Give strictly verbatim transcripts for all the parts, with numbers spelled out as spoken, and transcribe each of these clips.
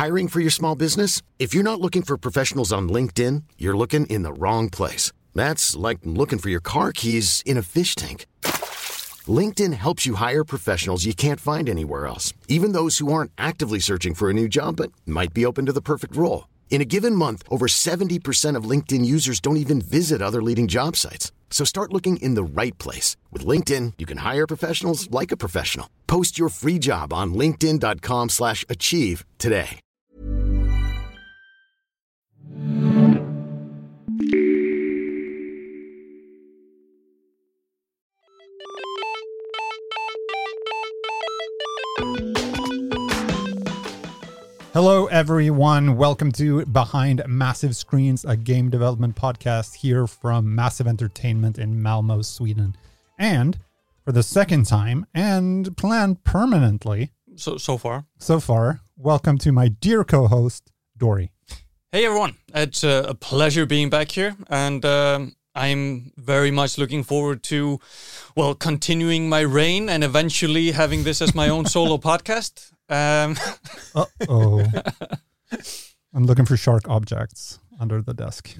Hiring for your small business? If you're not looking for professionals on LinkedIn, you're looking in the wrong place. That's like looking for your car keys in a fish tank. LinkedIn helps you hire professionals you can't find anywhere else, even those who aren't actively searching for a new job but might be open to the perfect role. In a given month, over seventy percent of LinkedIn users don't even visit other leading job sites. So start looking in the right place. With LinkedIn, you can hire professionals like a professional. Post your free job on linkedin.com slash achieve today. Hello, everyone. Welcome to Behind Massive Screens, a game development podcast here from Massive Entertainment in Malmo, Sweden. And for the second time, and planned permanently, so so far, so far, welcome to my dear co-host, Dory. Hey, everyone. It's uh, a pleasure being back here, and um, I'm very much looking forward to, well, continuing my reign and eventually having this as my own solo podcast. Um. Uh-oh. I'm looking for shark objects under the desk.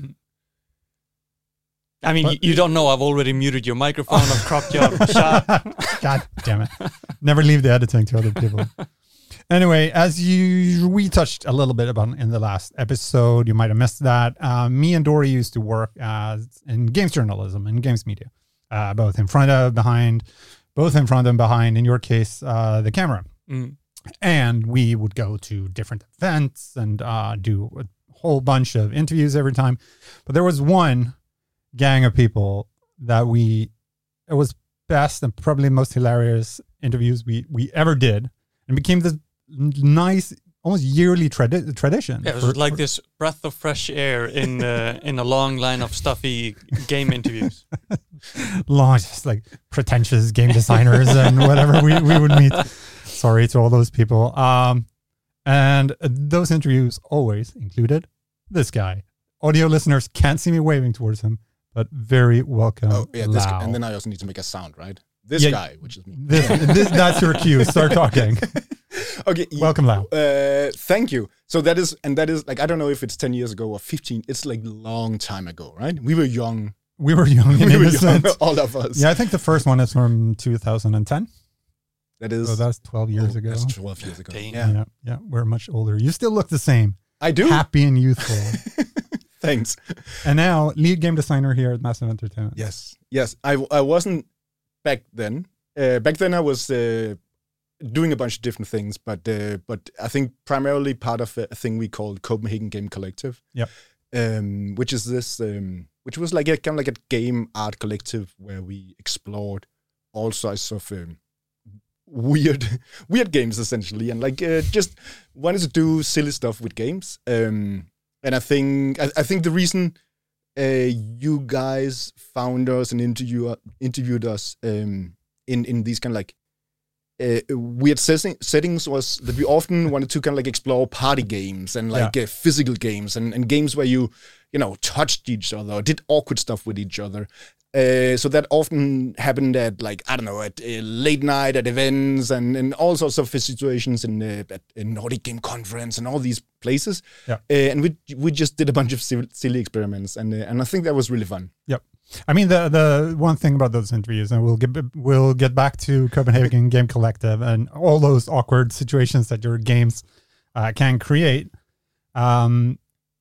I mean, you, you don't know I've already muted your microphone. I've cropped your shot. God damn it. Never leave the editing to other people. Anyway, as you we touched a little bit about in the last episode, you might have missed that. Uh, me and Dory used to work as in games journalism and games media, uh, both in front of, behind, both in front and behind, in your case, uh, the camera. Mm. And we would go to different events and uh, do a whole bunch of interviews every time. But there was one gang of people that we, it was best and probably most hilarious interviews we, we ever did. And became this nice, almost yearly tradi- tradition. Yeah, it was for, like for, this breath of fresh air in uh, in a long line of stuffy game interviews. Long, just like pretentious game designers and whatever we, we would meet. Sorry to all those people. Um, and those interviews always included this guy. Audio listeners can't see me waving towards him, but very welcome. Oh, yeah, this guy. And then I also need to make a sound, right? This yeah, guy, which is me. This, this, that's your cue. Start talking. Okay. Welcome, Lau. Uh, thank you. So that is, and that is like, I don't know if it's ten years ago or fifteen. It's like a long time ago, right? We were young. We were young in we were innocent. young, all of us. Yeah, I think the first one is from two thousand ten. That is. So that's twelve years oh, ago. That's twelve years ago. Yeah. yeah. Yeah. We're much older. You still look the same. I do. Happy and youthful. Thanks. And now lead game designer here at Massive Entertainment. Yes. Yes. I, I wasn't back then. Uh, back then I was uh, doing a bunch of different things, but uh, but I think primarily part of a thing we called Copenhagen Game Collective. Yep. Um, which is this, um, which was like a kind of like a game art collective where we explored all sorts of um, weird, weird games essentially, and like uh, just wanted to do silly stuff with games. Um, and I think I, I think the reason uh, you guys found us and interview interviewed us um, in in these kind of like uh, weird setting, settings was that we often wanted to kind of like explore party games and like yeah. uh, physical games and, and games where you you know touched each other or did awkward stuff with each other. Uh, so that often happened at like I don't know at uh, late night at events and, and all sorts of situations in uh, at a Nordic Game Conference and all these places. Yeah. Uh, and we we just did a bunch of silly experiments and uh, and I think that was really fun. Yep. I mean the the one thing about those interviews, and we'll get we'll get back to Copenhagen Game Collective and all those awkward situations that your games uh, can create. Um,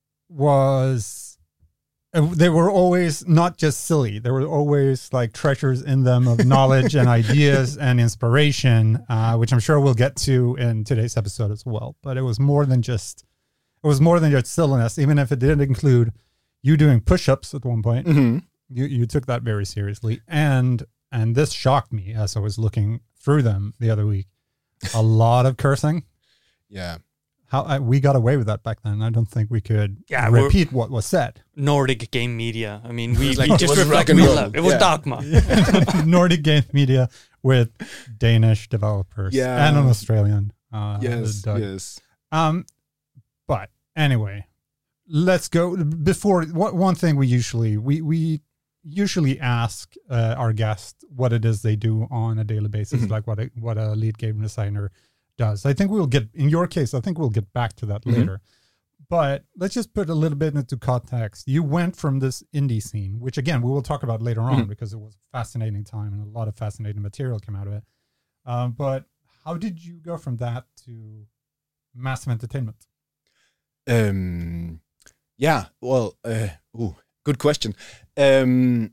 was. They were always not just silly. There were always like treasures in them of knowledge and ideas and inspiration, uh, which I'm sure we'll get to in today's episode as well. But it was more than just, it was more than just silliness, even if it didn't include you doing push-ups at one point. Mm-hmm. You you took that very seriously. And and this shocked me as I was looking through them the other week. A lot of cursing. Yeah. How I, we got away with that back then. I don't think we could yeah, repeat what was said. Nordic game media. I mean, we, like, we just reflect real life. It was yeah. Dogma. Yeah. Nordic game media with Danish developers yeah. and an Australian. Uh, yes, Doug. yes. Um, but anyway, let's go. Before one thing, we usually we we usually ask uh, our guests what it is they do on a daily basis, mm-hmm. like what a, what a lead game designer does. I think we'll get, in your case, I think we'll get back to that Mm-hmm. later. But let's just put a little bit into context. You went from this indie scene, which again, we will talk about later on Mhm. because it was a fascinating time and a lot of fascinating material came out of it. Um, but how did you go from that to massive entertainment? Um, yeah, well, uh, ooh, good question. Um,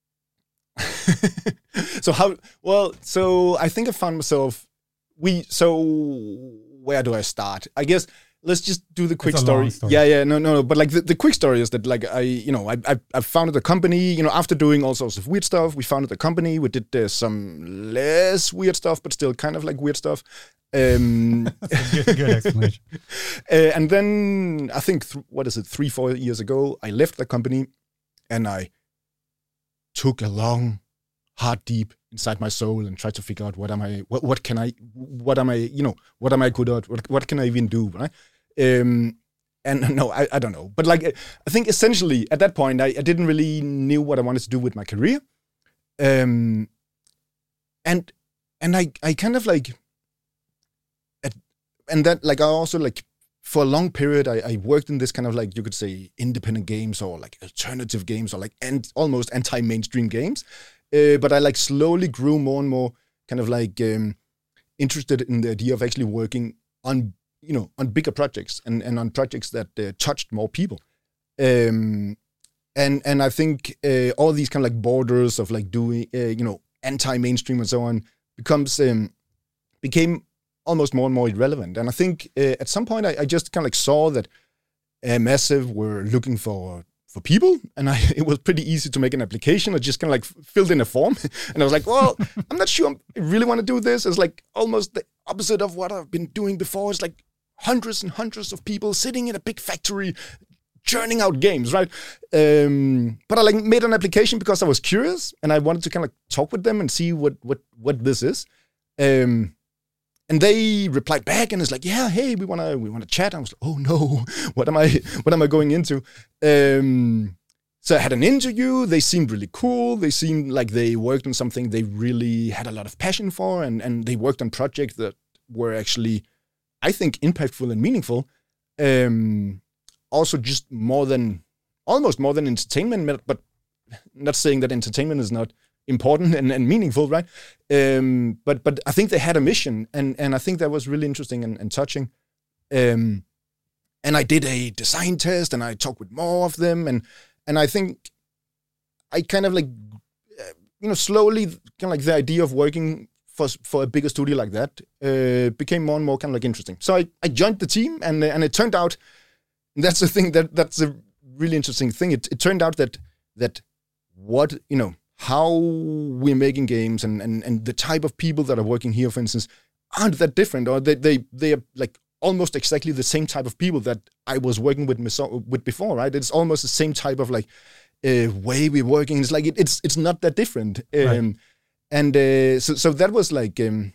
so how, well, so I think I found myself, we, so where do I start? I guess, let's just do the quick It's a story. long story. Yeah, yeah, no, no, no. But like the, the quick story is that like I, you know, I, I, I founded a company, you know, after doing all sorts of weird stuff, we founded a company. We did uh, some less weird stuff, but still kind of like weird stuff. Um, That's a good, good explanation. uh, and then I think, th- what is it, three, four years ago, I left the company and I took a long, hard deep inside my soul and tried to figure out what am I, what, what can I, what am I, you know, what am I good at? What, what can I even do? Right? Um, and no, I, I don't know. But like, I think essentially at that point, I, I didn't really knew what I wanted to do with my career. Um, and, and I, I kind of like, at, and that like, I also like, for a long period, I, I worked in this kind of like, you could say independent games or like alternative games or like and almost anti-mainstream games. Uh, but I like slowly grew more and more kind of like um, interested in the idea of actually working on, you know, on bigger projects and, and on projects that uh, touched more people. Um, and and I think uh, all these kind of like borders of like doing, uh, you know, anti-mainstream and so on becomes, um, became almost more and more irrelevant. And I think uh, at some point I, I just kind of like saw that uh, Massive were looking for for people, and I, it was pretty easy to make an application. I just kind of like filled in a form, and I was like, well, I'm not sure I really want to do this. It's like almost the opposite of what I've been doing before. It's like hundreds and hundreds of people sitting in a big factory churning out games, right? Um, but I like made an application because I was curious, and I wanted to kind of like talk with them and see what what what this is. Um, And they replied back, and it's like, yeah, hey, we wanna we wanna chat. I was like, oh no, what am I what am I going into? Um, so I had an interview. They seemed really cool. They seemed like they worked on something they really had a lot of passion for, and and they worked on projects that were actually, I think, impactful and meaningful. Um, also, just more than almost more than entertainment, but not saying that entertainment is not important and, and meaningful, right? Um, but but I think they had a mission, and and I think that was really interesting and, and touching. Um, and I did a design test, and I talked with more of them, and and I think I kind of like, uh, you know, slowly kind of like the idea of working for for a bigger studio like that uh, became more and more kind of like interesting. So I, I joined the team, and and it turned out, that's the thing that that's a really interesting thing. It it turned out that that what you know. how we're making games and, and, and the type of people that are working here, for instance, aren't that different, or they they they are like almost exactly the same type of people that I was working with with before, right? It's almost the same type of like uh, way we're working. It's like it, it's it's not that different, um, right. and uh, so so that was like um,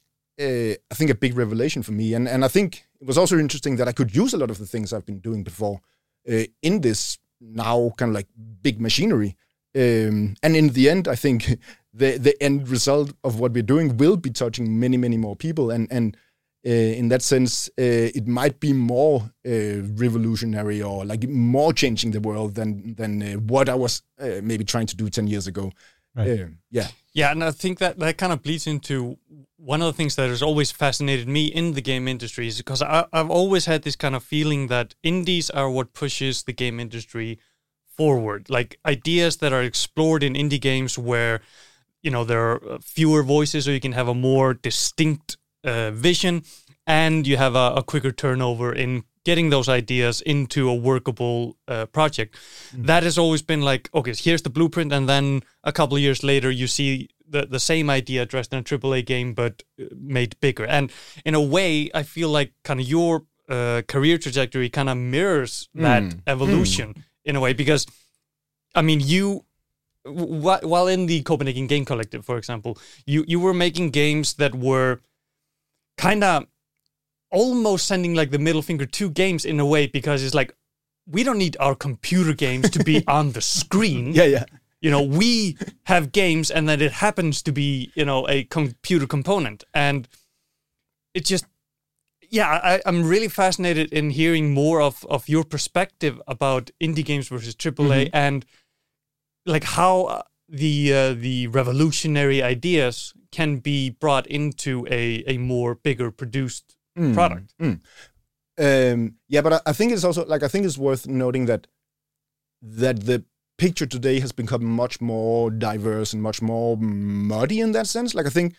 uh, I think a big revelation for me, and and I think it was also interesting that I could use a lot of the things I've been doing before uh, in this now kind of like big machinery. Um, and in the end, I think the the end result of what we're doing will be touching many, many more people. And and uh, in that sense, uh, it might be more uh, revolutionary or like more changing the world than than uh, what I was uh, maybe trying to do ten years ago. Right. Uh, yeah. Yeah, and I think that that kind of bleeds into one of the things that has always fascinated me in the game industry is because I, I've always had this kind of feeling that indies are what pushes the game industry forward, like ideas that are explored in indie games where, you know, there are fewer voices, so you can have a more distinct uh, vision, and you have a, a quicker turnover in getting those ideas into a workable uh, project. Mm. That has always been like, okay, here's the blueprint, and then a couple of years later, you see the, the same idea addressed in a triple A game, but made bigger. And in a way, I feel like kind of your uh, career trajectory kind of mirrors that mm. evolution. Mm. In a way, because, I mean, you, wh- while in the Copenhagen Game Collective, for example, you, you were making games that were kind of almost sending like the middle finger to games in a way, because it's like, we don't need our computer games to be on the screen. Yeah, yeah. You know, we have games, and then it happens to be, you know, a computer component. And it just yeah, I, I'm really fascinated in hearing more of, of your perspective about indie games versus triple A, mm-hmm. and like how the uh, the revolutionary ideas can be brought into a, a more bigger produced mm. product. Mm. Um, yeah, but I, I think it's also like I think it's worth noting that that the picture today has become much more diverse and much more muddy in that sense. Like I think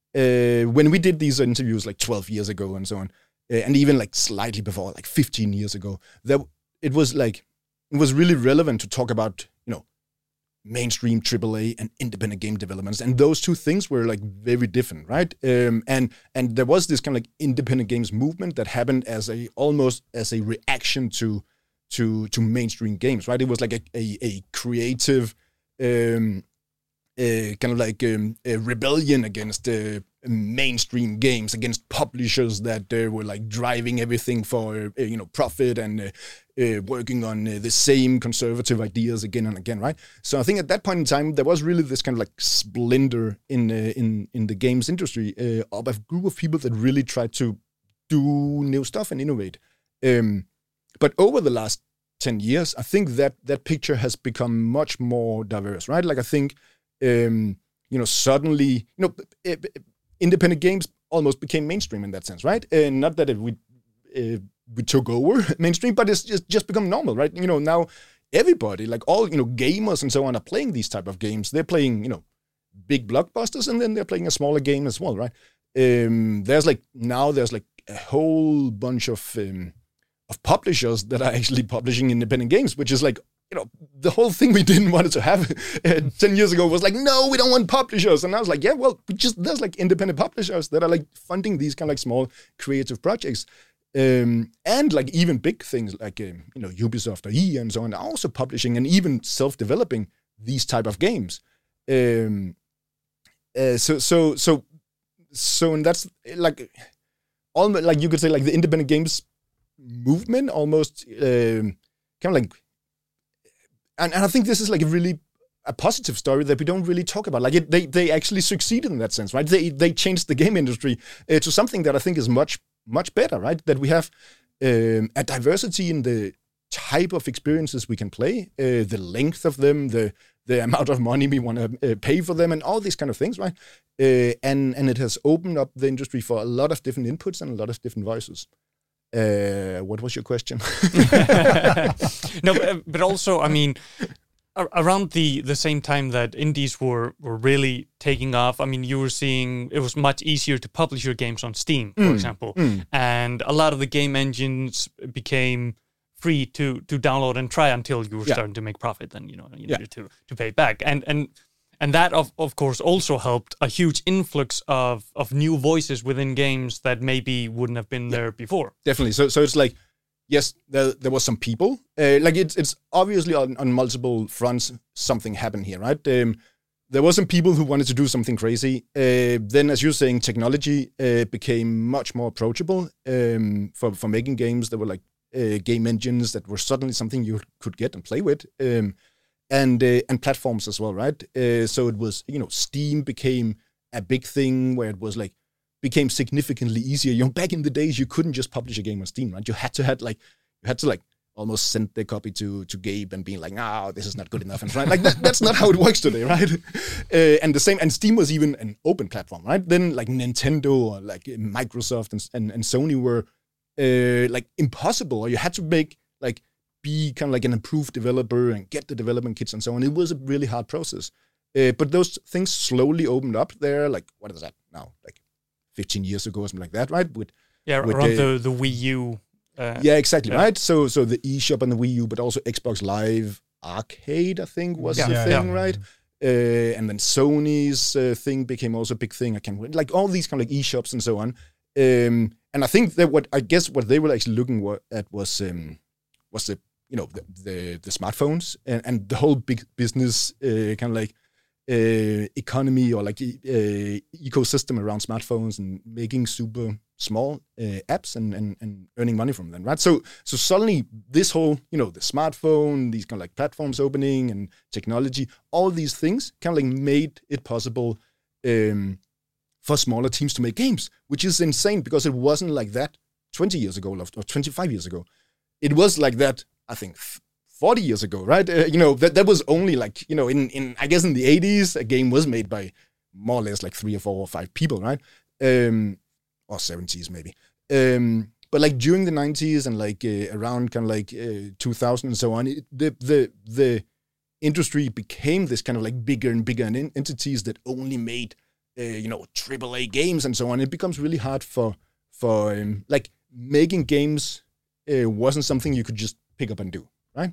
uh, when we did these interviews like twelve years ago and so on, uh, and even like slightly before, like fifteen years ago, that it was like it was really relevant to talk about, you know, mainstream triple A and independent game developments, and those two things were like very different, right? Um, and and there was this kind of like independent games movement that happened as a almost as a reaction to to to mainstream games, right? It was like a a, a creative um, uh, kind of like um, a rebellion against uh, mainstream games, against publishers that uh, were like driving everything for uh, you know profit and uh, uh, working on uh, the same conservative ideas again and again, right? So I think at that point in time there was really this kind of like splinter in uh, in in the games industry uh, of a group of people that really tried to do new stuff and innovate. Um, but over the last ten years, I think that that picture has become much more diverse, right? Like I think um, you know suddenly you know. It, it, independent games almost became mainstream in that sense, right? And not that it, we uh, we took over mainstream, but it's just just become normal, right? You know, now everybody, like all you know, gamers and so on, are playing these type of games. They're playing, you know, big blockbusters, and then they're playing a smaller game as well, right? Um, there's like now there's like a whole bunch of um, of publishers that are actually publishing independent games, which is like, you know, the whole thing we didn't want to have uh, ten years ago was like, no, we don't want publishers. And I was like, yeah, well, we just there's like independent publishers that are like funding these kind of like small creative projects. Um, and like even big things like, um, you know, Ubisoft or E A and so on are also publishing and even self-developing these type of games. Um, uh, so, so, so, so, and that's like, almost like you could say like the independent games movement almost um, kind of like, And, and I think this is like a really a positive story that we don't really talk about. Like it, they they actually succeeded in that sense, right? They they changed the game industry uh, to something that I think is much much better, right? That we have um, a diversity in the type of experiences we can play, uh, the length of them, the the amount of money we want to uh, pay for them, and all these kind of things, right? Uh, and and it has opened up the industry for a lot of different inputs and a lot of different voices. Uh, what was your question? No, but, but also, I mean, around the, the same time that indies were, were really taking off, I mean, you were seeing it was much easier to publish your games on Steam, for mm, example. Mm. And a lot of the game engines became free to to download and try until you were yeah. starting to make profit. Then, you know, you yeah. needed to, to pay back. And and And that, of of course, also helped a huge influx of, of new voices within games that maybe wouldn't have been yeah. there before. Definitely. So so it's like, yes, there there was some people. Uh, like it's it's obviously on, on multiple fronts something happened here, right? Um, there were some people who wanted to do something crazy. Uh, then, as you're saying, technology uh, became much more approachable um, for for making games. There were like uh, game engines that were suddenly something you could get and play with. Um, And uh, and platforms as well, right? Uh, so it was, you know, Steam became a big thing where it was like became significantly easier. You know, back in the days, you couldn't just publish a game on Steam, right? You had to had like you had to like almost send the copy to to Gabe and being like, "No, this is not good enough," and trying like that, that's not how it works today, right? Uh, and the same, and Steam was even an open platform, right? Then like Nintendo or like Microsoft and and, and Sony were uh, like impossible, or you had to make like. be kind of like an improved developer and get the development kits and so on. It was a really hard process. Uh, but those things slowly opened up there, like, what is that now? Like fifteen years ago or something like that, right? With, yeah, with around the, the, the Wii U. Uh, yeah, exactly, yeah. right? So so the eShop and the Wii U, but also Xbox Live Arcade, I think, was yeah, the yeah, thing, yeah. right? Uh, and then Sony's uh, thing became also a big thing. I can't, like all these kind of like eShops and so on. Um, and I think that what, I guess what they were actually looking at was, um, was the, you know, the, the, the smartphones and, and the whole big business uh, kind of like uh, economy or like uh, ecosystem around smartphones and making super small uh, apps and, and, and earning money from them, right? So so suddenly this whole, you know, the smartphone, these kind of like platforms opening and technology, all these things kind of like made it possible um, for smaller teams to make games, which is insane because it wasn't like that twenty years ago or twenty-five years ago. It was like that, I think, forty years ago, right? Uh, you know, that, that was only like, you know, in, in, I guess in the eighties, a game was made by more or less like three or four or five people, right? Um, or seventies maybe. Um, but like during the nineties and like uh, around kind of like uh, two thousand and so on, it, the, the, the industry became this kind of like bigger and bigger and entities that only made, uh, you know, triple A games and so on. It becomes really hard for, for um, like making games uh, wasn't something you could just pick up and do, right?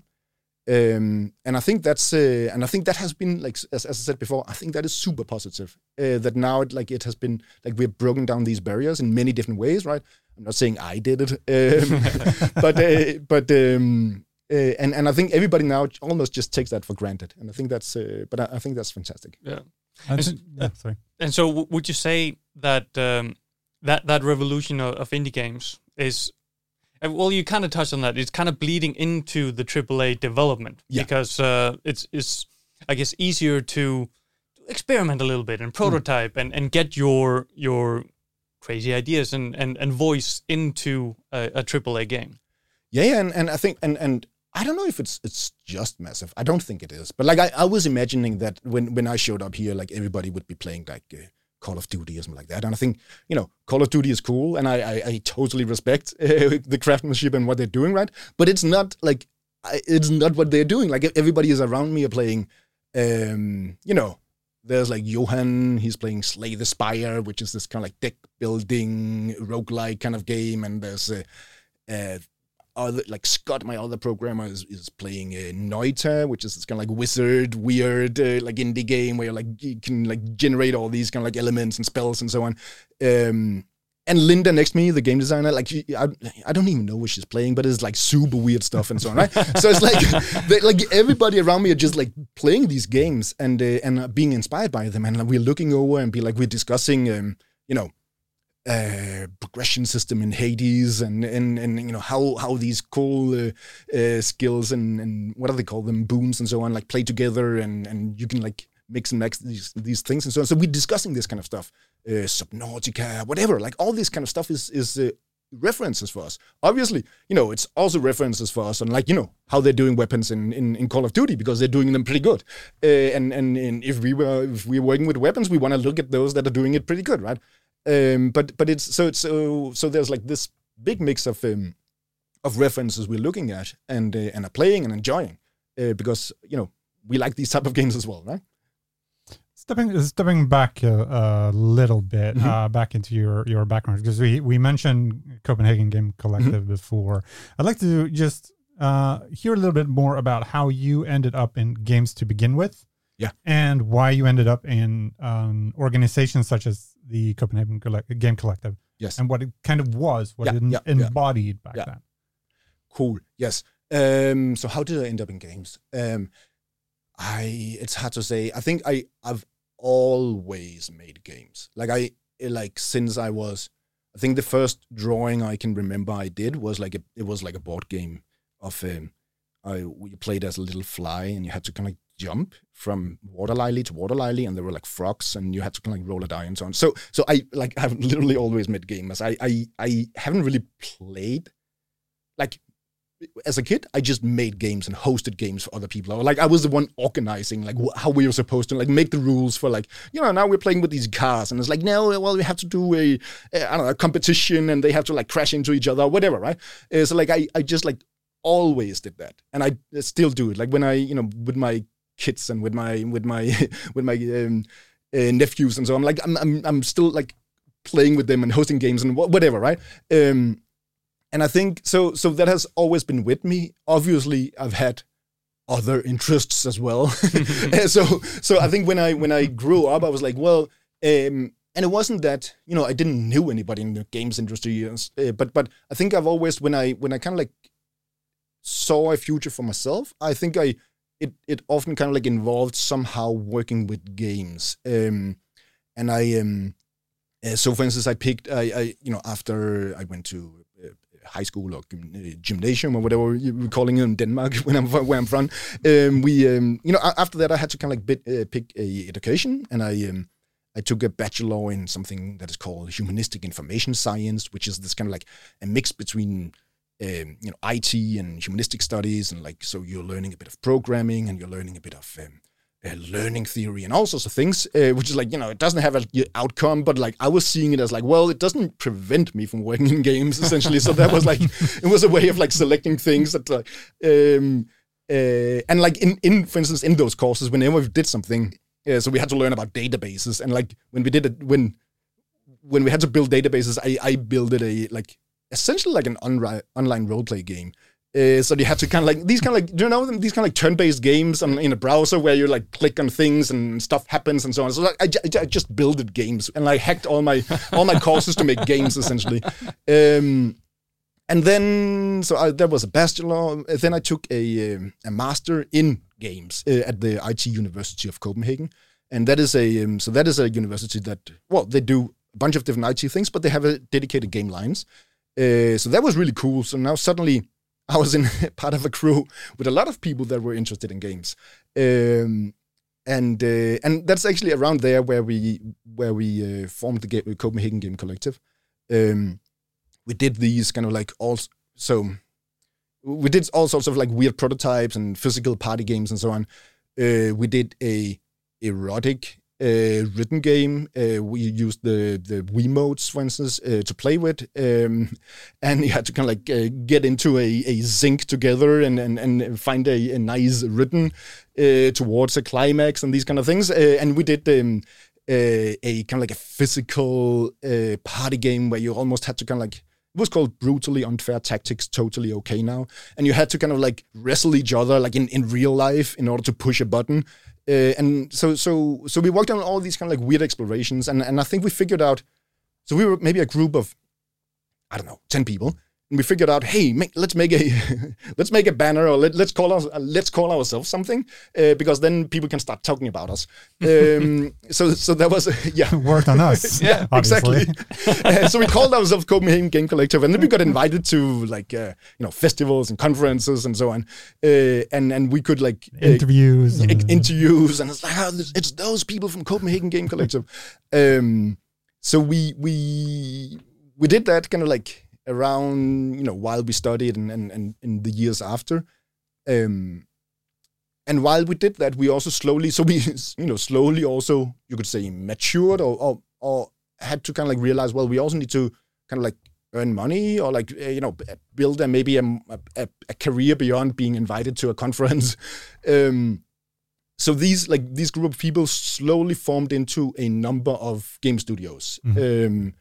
Um, and I think that's, uh, and I think that has been like, as, as I said before, I think that is super positive. Uh, that now, it, like, it has been like we've broken down these barriers in many different ways, right? I'm not saying I did it, um, but uh, but um, uh, and and I think everybody now almost just takes that for granted, and I think that's, uh, but I, I think that's fantastic. Yeah. I And, think, yeah, sorry. and so, w- would you say that um, that that revolution of, of indie games is? Well, you kind of touched on that. It's kind of bleeding into the triple A development Yeah. because uh, it's, it's, I guess, easier to experiment a little bit and prototype mm. and, and get your your crazy ideas and, and, and voice into a, a triple A game. Yeah, and, and I think, and, and I don't know if it's it's just massive. I don't think it is. But like I, I was imagining that when, when I showed up here, like everybody would be playing like uh, Call of Duty or something like that. And I think, you know, Call of Duty is cool, and I I, I totally respect uh, the craftsmanship and what they're doing, right? But it's not like, I, it's not what they're doing. Like everybody is around me are playing, um, you know, there's like Johan, he's playing Slay the Spire, which is this kind of like deck building, roguelike kind of game. And there's uh, uh, other, like Scott, my other programmer, is, is playing uh, Noita, which is this kind of like wizard, weird, uh, like indie game where you're like, you can like generate all these kind of like elements and spells and so on. Um, and Linda next to me, the game designer, like she, I, I don't even know what she's playing, but it's like super weird stuff and so on, right? So it's like, they, like everybody around me are just like playing these games and uh, and uh, being inspired by them, and like, we're looking over and be like we're discussing, um, you know, uh, progression system in Hades and and and you know how how these cool uh, uh, skills and and what do they call them, boons and so on, like play together, and and you can like mix and match these these things and so on. So we're discussing this kind of stuff. Uh, Subnautica, whatever, like all this kind of stuff is is uh, references for us. Obviously, you know, it's also references for us on like, you know, how they're doing weapons in, in, in Call of Duty, because they're doing them pretty good. Uh, and, and and if we were if we're working with weapons, we want to look at those that are doing it pretty good, right? Um, but but it's so it's so so there's like this big mix of um, of references we're looking at and uh, and are playing and enjoying uh, because, you know, we like these type of games as well, right? Stepping stepping back a, a little bit, mm-hmm. uh, back into your, your background, because we, we mentioned Copenhagen Game Collective mm-hmm. before. I'd like to just uh, hear a little bit more about how you ended up in games to begin with, yeah, and why you ended up in um, organizations such as the Copenhagen Collect- Game Collective, yes, and what it kind of was, what yeah, it yeah, embodied yeah. back yeah. then. Cool. Yes. Um, so how did I end up in games? Um, I it's hard to say. I think I I've always made games. Like I like since I was, I think the first drawing I can remember I did was like a, it was like a board game of um, I we played as a little fly, and you had to kind of jump from water lily to water lily, and there were like frogs, and you had to kind of like roll a die and so on. So so I like I've literally always made games. I I I haven't really played like. As a kid, I just made games and hosted games for other people. Or like I was the one organizing, like wh- how we were supposed to like make the rules for like, you know, now we're playing with these cars, and it's like, no, well, we have to do a, a I don't know, a competition, and they have to like crash into each other or whatever, right? Uh, so like I, I just like always did that, and I still do it. Like when I, you know, with my kids and with my with my with my um, uh, nephews and so I'm like I'm I'm I'm still like playing with them and hosting games and wh- whatever, right? Um, And I think, so So that has always been with me. Obviously, I've had other interests as well. so so I think when I when I grew up, I was like, well, um, and it wasn't that, you know, I didn't know anybody in the games industry, uh, but but I think I've always, when I when I kind of like saw a future for myself, I think I it it often kind of like involved somehow working with games. Um, and I um, uh, so for instance, I picked I, I you know after I went to high school or gymnasium or whatever you're calling it in Denmark when I'm where I'm from. Um, we, um, you know, after that I had to kind of like bit, uh, pick a education, and I, um, I took a bachelor in something that is called humanistic information science, which is this kind of like a mix between um, you know I T and humanistic studies, and like so you're learning a bit of programming and you're learning a bit of um, uh, learning theory and all sorts of things, uh, which is like you know it doesn't have an outcome, but like I was seeing it as like well it doesn't prevent me from working in games essentially. So that was like it was a way of like selecting things that like um, uh, and like in in for instance in those courses whenever we did something. Yeah, so we had to learn about databases, and like when we did it, when when we had to build databases, I I built it a like essentially like an on- online role play game. Uh, so you had to kind of like these kind of like do you know them these kind of like turn based games on, in a browser where you like click on things and stuff happens and so on. So like, I, I just built games and I hacked all my all my courses to make games essentially. Um, and then so I, that was a bachelor. Then I took a um, a master in games uh, at the I T University of Copenhagen, and that is a um, so that is a university that well they do a bunch of different I T things, but they have a dedicated game lines. Uh, so that was really cool. So now suddenly I was in part of a crew with a lot of people that were interested in games, um, and uh, and that's actually around there where we where we uh, formed the game, Copenhagen Game Collective. Um, we did these kind of like all so. We did all sorts of like weird prototypes and physical party games and so on. Uh, we did a erotic uh, written game. Uh, we used the the Wiimotes, for instance, uh, to play with, um, and you had to kind of like uh, get into a, a zinc together and and, and find a, a nice written uh, towards a climax and these kind of things. Uh, and we did um, uh, a kind of like a physical uh, party game where you almost had to kind of like. It was called Brutally Unfair Tactics, Totally Okay Now. And you had to kind of like wrestle each other like in, in real life in order to push a button. Uh, and so so so we worked on all these kind of like weird explorations. And, and I think we figured out, so we were maybe a group of, I don't know, ten people. And we figured out, hey, make, let's make a let's make a banner, or let, let's call us let's call ourselves something, uh, because then people can start talking about us. Um, so so that was yeah worked on us. yeah, exactly. uh, so we called ourselves Copenhagen Game Collective, and then we got invited to like uh, you know festivals and conferences and so on, uh, and and we could like uh, interviews, and, and interviews, and it's like oh, it's those people from Copenhagen Game Collective. um, so we we we did that kind of like. Around, you know, while we studied and, and, and in the years after. Um, and while we did that, we also slowly, so we, you know, slowly also, you could say, matured or or, or had to kind of like realize, well, we also need to kind of like earn money or like, you know, build a, maybe a, a, a career beyond being invited to a conference. um, so these, like, these group of people slowly formed into a number of game studios. Mm-hmm. Um,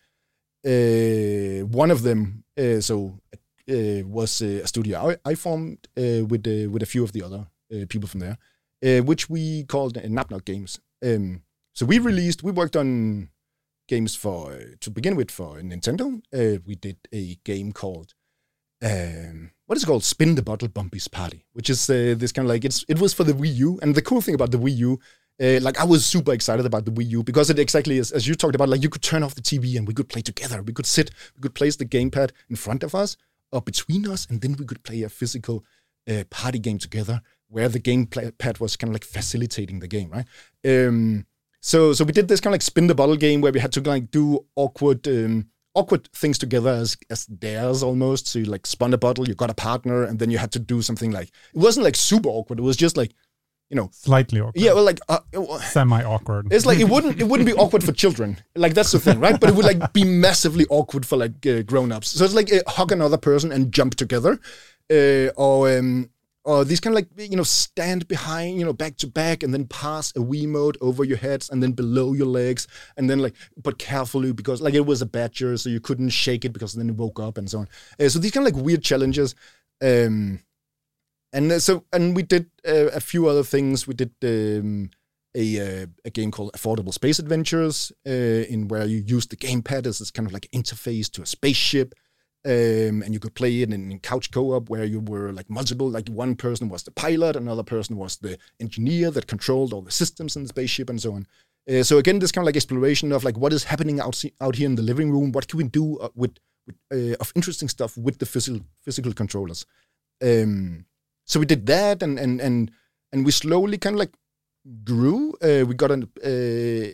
Uh, one of them, uh, so uh, was uh, a studio I, I formed uh, with uh, with a few of the other uh, people from there, uh, which we called uh, Napnok Games. Um, so we released, we worked on games for uh, to begin with for Nintendo. Uh, we did a game called um, what is it called? Spin the Bottle Bumpies Party, which is uh, this kind of like it's it was for the Wii U, and the cool thing about the Wii U. Uh, like I was super excited about the Wii U because it exactly is, as you talked about, like you could turn off the T V and we could play together. We could sit, we could place the gamepad in front of us or between us, and then we could play a physical uh, party game together where the gamepad was kind of like facilitating the game, right? Um, so so we did this kind of like spin the bottle game where we had to like do awkward um, awkward things together as as dares almost. So you like spun a bottle, you got a partner, and then you had to do something like, it wasn't like super awkward. It was just like, you know, slightly awkward. Yeah, well, like uh, semi-awkward. It's like it wouldn't it wouldn't be awkward for children. Like that's the thing, right? But it would like be massively awkward for like uh, grown-ups. So it's like uh, hug another person and jump together, uh, or um, or these kind of like you know stand behind, you know, back to back, and then pass a Wiimote over your heads and then below your legs, and then like but carefully because like it was a badger, so you couldn't shake it because then it woke up and so on. Uh, so these kind of like weird challenges. Um, And uh, so, and we did uh, a few other things. We did um, a uh, a game called Affordable Space Adventures, uh, in where you use the gamepad as this kind of like interface to a spaceship, um, and you could play it in, in couch co-op where you were like multiple. Like one person was the pilot, another person was the engineer that controlled all the systems in the spaceship, and so on. Uh, so again, this kind of like exploration of like what is happening out out here in the living room. What can we do uh, with, with uh, of interesting stuff with the physical physical controllers? Um, So we did that, and and and and we slowly kind of like grew. Uh, we got an. Uh,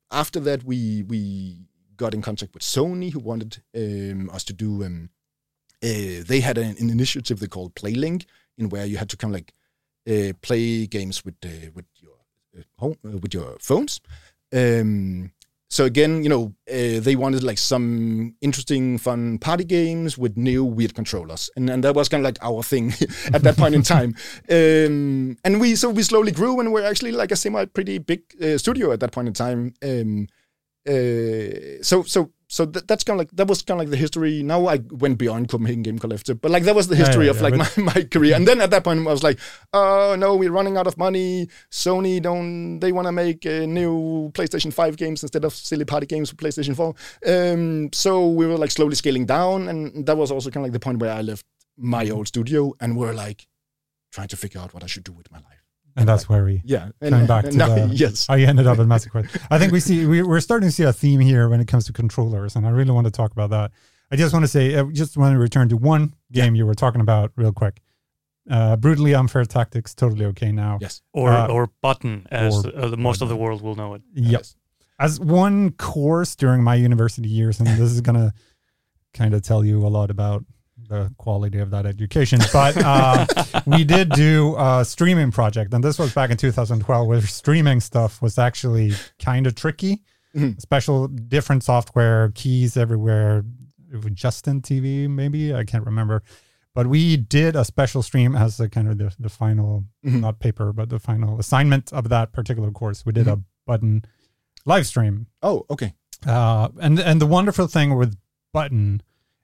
after that, we we got in contact with Sony, who wanted um, us to do. Um, uh, they had an, an initiative they called PlayLink, in where you had to kind of like uh, play games with uh, with your uh, home uh, with your phones. Um, so again, you know, uh, they wanted like some interesting, fun party games with new weird controllers, and and that was kind of like our thing at that point in time. Um, and we so we slowly grew, and we're actually like a semi pretty big uh, studio at that point in time. Um, uh, so so. So th- that's kind of like that was kind of like the history. Now I went beyond Copenhagen Game Collective, but like that was the history yeah, yeah, of yeah, like my, my career. And then at that point I was like, oh no, we're running out of money. Sony don't they want to make uh, new PlayStation five games instead of silly party games for PlayStation four. Um, so we were like slowly scaling down, and that was also kind of like the point where I left my old studio and we're like trying to figure out what I should do with my life. And that's where we yeah turn back to now, the, yes. how you ended up at Massive Quest. I think we see we, we're starting to see a theme here when it comes to controllers, and I really want to talk about that. I just want to say, I just want to return to one game you were talking about real quick. Uh, Brutally Unfair Tactics, totally okay now. Yes, or uh, or Button, as or uh, the, most of the world will know it. Yep. Yes. As one course during my university years, and this is gonna kind of tell you a lot about the quality of that education, but uh, we did do a streaming project, and this was back in two thousand twelve, where streaming stuff was actually kind of tricky. Mm-hmm. Special, different software, keys everywhere, Justin T V maybe, I can't remember, but we did a special stream as a kind of the, the final, mm-hmm. not paper, but the final assignment of that particular course. We did mm-hmm. a Button live stream. Oh, okay. Uh, and and the wonderful thing with Button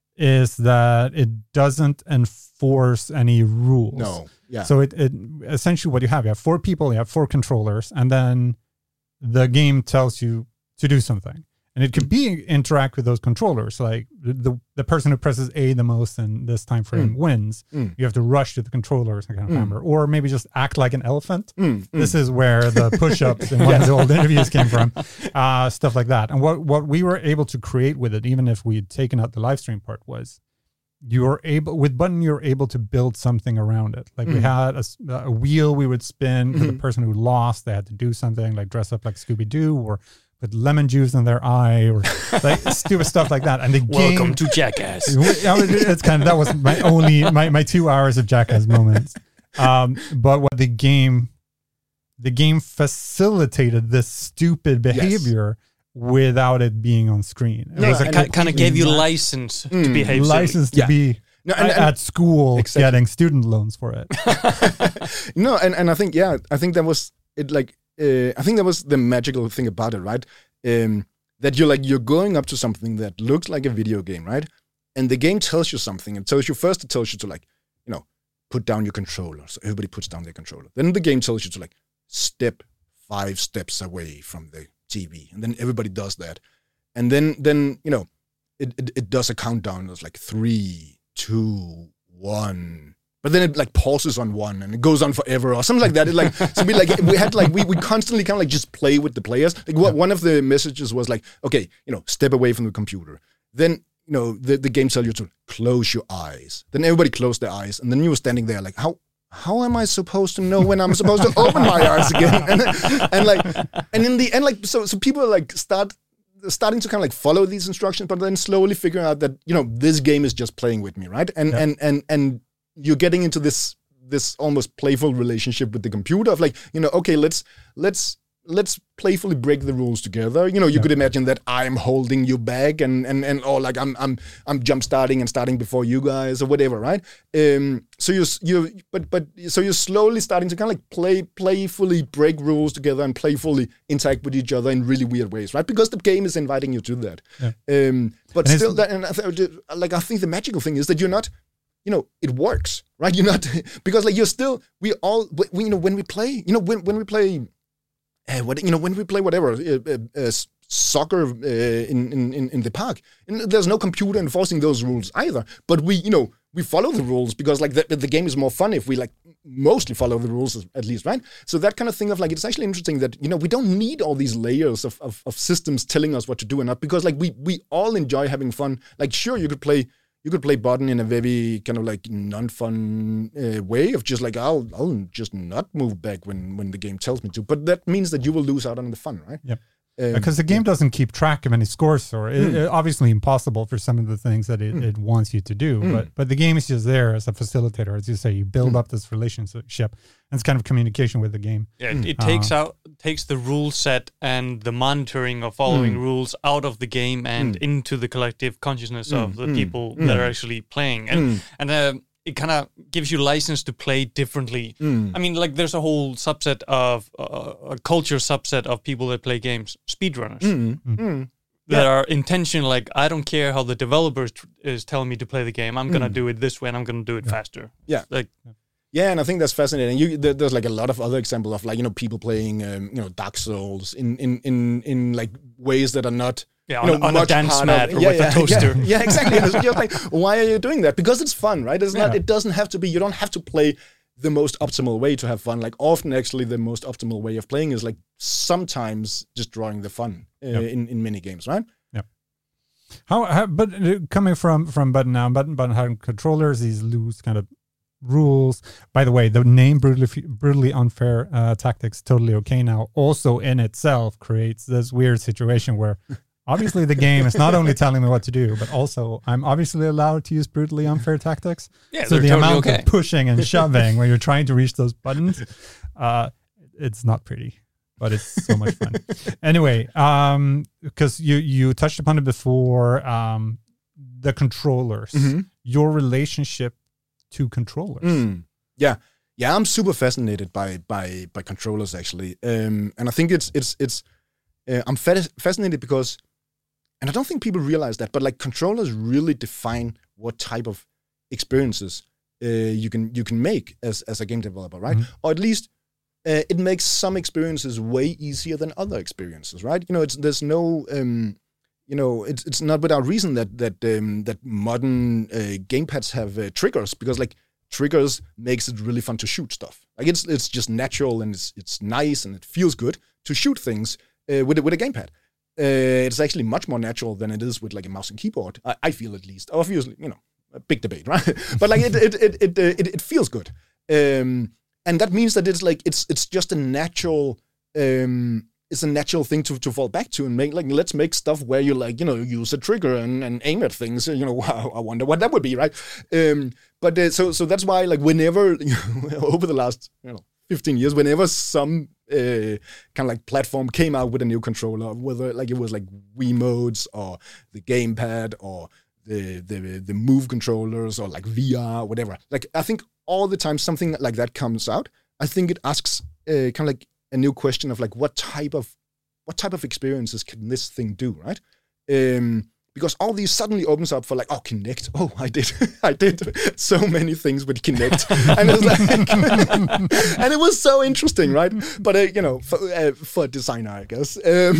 is that it doesn't enforce any rules. No, yeah. So it, it essentially what you have, you have four people, you have four controllers, and then the game tells you to do something. And it can be interact with those controllers. Like the the person who presses A the most in this time frame mm. wins. Mm. You have to rush to the controllers and kind of mm. hammer, or maybe just act like an elephant. Mm. This mm. is where the push-ups in one yeah. of the old interviews came from, uh, stuff like that. And what what we were able to create with it, even if we had taken out the live stream part, was you're able with Button you're able to build something around it. Like mm. we had a, a wheel we would spin for mm. the person who lost. They had to do something like dress up like Scooby-Doo or with lemon juice in their eye or like stupid stuff like that. And the welcome game, to Jackass. It's kind of, that was my only, my, my two hours of Jackass moments. Um, but what the game, the game facilitated this stupid behavior yes. without it being on screen. It yeah, was a kind of gave you license mm, to behave. License silly. to yeah. be no, and, and, at school exactly. getting student loans for it. no, and, and I think, yeah, I think that was it like, Uh, I think that was the magical thing about it, right? Um, that you're like, you're going up to something that looks like a video game, right? And the game tells you something. It tells you first, it tells you to like, you know, put down your controller. So everybody puts down their controller. Then the game tells you to like, step five steps away from the T V. And then everybody does that. And then, then you know, it, it, it does a countdown. It's like three, two, one. But then it like pauses on one and it goes on forever or something like that. It like so we like we had like we, we constantly kind of like just play with the players. Like what, one of the messages was like, okay, you know, step away from the computer. Then you know the, the game tells you to close your eyes. Then everybody closed their eyes, and then you were standing there like, how how am I supposed to know when I'm supposed to open my eyes again? And, and like and in the end, like so so people like start. starting to kind of like follow these instructions, but then slowly figuring out that you know this game is just playing with me, right? And yeah. and and and you're getting into this this almost playful relationship with the computer of like, you know, okay, let's let's let's playfully break the rules together. You know, you yeah. could imagine that I'm holding you back and and and or like I'm I'm I'm jump starting and starting before you guys or whatever, right? Um, so you you but but so you're slowly starting to kind of like play playfully break rules together and playfully interact with each other in really weird ways, right? Because the game is inviting you to that. Yeah. Um, but and still, that and I th- like I think the magical thing is that you're not. You know, it works, right? You're not because like you're still we all we, you know when we play, you know when when we play, uh, what you know when we play whatever uh, uh, uh, soccer uh, in in in the park, and there's no computer enforcing those rules either. But we you know we follow the rules because like the the game is more fun if we like mostly follow the rules at least, right? So that kind of thing of like it's actually interesting that you know we don't need all these layers of of, of systems telling us what to do and not because like we we all enjoy having fun. Like sure you could play. You could play Button in a very kind of like non-fun uh, way of just like, I'll I'll just not move back when, when the game tells me to. But that means that you will lose out on the fun, right? Yep. Because um, the game yeah. doesn't keep track of any scores, or it, mm. it, obviously impossible for some of the things that it, mm. it wants you to do. Mm. But but the game is just there as a facilitator, as you say. You build mm. up this relationship, and it's kind of communication with the game. Yeah, it, it uh, takes out takes the rule set and the monitoring of following mm. rules out of the game and mm. into the collective consciousness mm. of the mm. people mm. that are actually playing, and mm. and. Uh, It kind of gives you license to play differently. Mm. I mean, like there's a whole subset of uh, a culture subset of people that play games, speedrunners, mm. Mm. that yeah. are intentional. Like, I don't care how the developer is telling me to play the game. I'm gonna mm. do it this way, and I'm gonna do it yeah. faster. Yeah, like yeah, and I think that's fascinating. You there, there's like a lot of other examples of like you know people playing um, you know Dark Souls in in in in like ways that are not. Yeah, on, you know, on a dance mat of, or yeah, with yeah, a toaster. Yeah, yeah exactly. And it's just like, why are you doing that? Because it's fun, right? It's not. Yeah. It doesn't have to be. You don't have to play the most optimal way to have fun. Like often, actually, the most optimal way of playing is like sometimes just drawing the fun uh, yep. in in many games, right? Yeah. How, how? But coming from from button now, button button having controllers, these loose kind of rules. By the way, the name brutally brutally unfair uh, tactics, totally okay now. Also in itself creates this weird situation where. Obviously, the game is not only telling me what to do, but also I'm obviously allowed to use brutally unfair tactics. Yeah, so the totally amount okay. of pushing and shoving when you're trying to reach those buttons, uh, it's not pretty, but it's so much fun. Anyway, um, because you you touched upon it before, um, the controllers, mm-hmm. your relationship to controllers. Mm. Yeah, yeah, I'm super fascinated by by by controllers actually, um, and I think it's it's it's uh, I'm fa- fascinated because. And I don't think people realize that, but like controllers really define what type of experiences uh, you can you can make as, as a game developer, right? Mm-hmm. Or at least uh, it makes some experiences way easier than other experiences, right? You know, it's there's no, um, you know, it's it's not without reason that that um, that modern uh, gamepads have uh, triggers, because like triggers makes it really fun to shoot stuff. Like it's it's just natural and it's it's nice and it feels good to shoot things uh, with a, with a gamepad. Uh, it's actually much more natural than it is with like a mouse and keyboard. I, I feel at least. Obviously, you know, a big debate, right? But like it, it, it, it, it, it feels good, um, and that means that it's like it's it's just a natural, um, it's a natural thing to, to fall back to and make like let's make stuff where you like you know use a trigger and, and aim at things. You know, wow, I wonder what that would be, right? Um, but uh, so so that's why like whenever you know, over the last you know fifteen years, whenever some Uh, kind of like platform came out with a new controller, whether like it was like Wiimotes or the gamepad or the the the Move controllers or like V R, whatever. Like I think all the time something like that comes out, I think it asks uh, kind of like a new question of like what type of what type of experiences can this thing do, right? Um, because all these suddenly opens up for like, oh, Kinect. Oh, I did, I did so many things with Kinect, and it was like, and it was so interesting, right? But uh, you know, for, uh, for a designer, I guess. Um,